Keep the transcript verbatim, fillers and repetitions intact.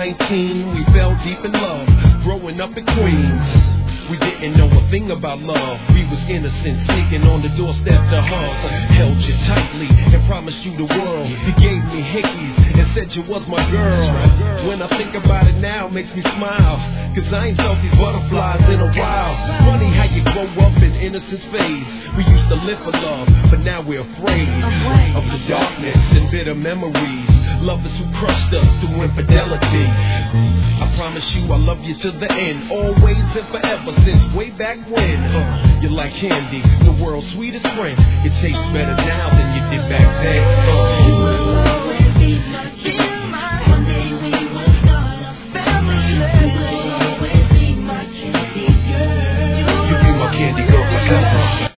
nineteen, we fell deep in love, growing up in Queens. We didn't know a thing about love. We was innocent, sneaking on the doorstep to hug. Held you tightly and promised you the world. You gave me hickeys and said you was my girl. When I think about it now, it makes me smile, cause I ain't felt these butterflies in a while. Funny how you grow up and innocence fades. We used to live for love, but now we're afraid of the darkness and bitter memories. Lovers who crushed us through infidelity. I promise you I love you to the end, always and forever, since way back when. uh, You're like candy, the world's sweetest friend. It tastes better now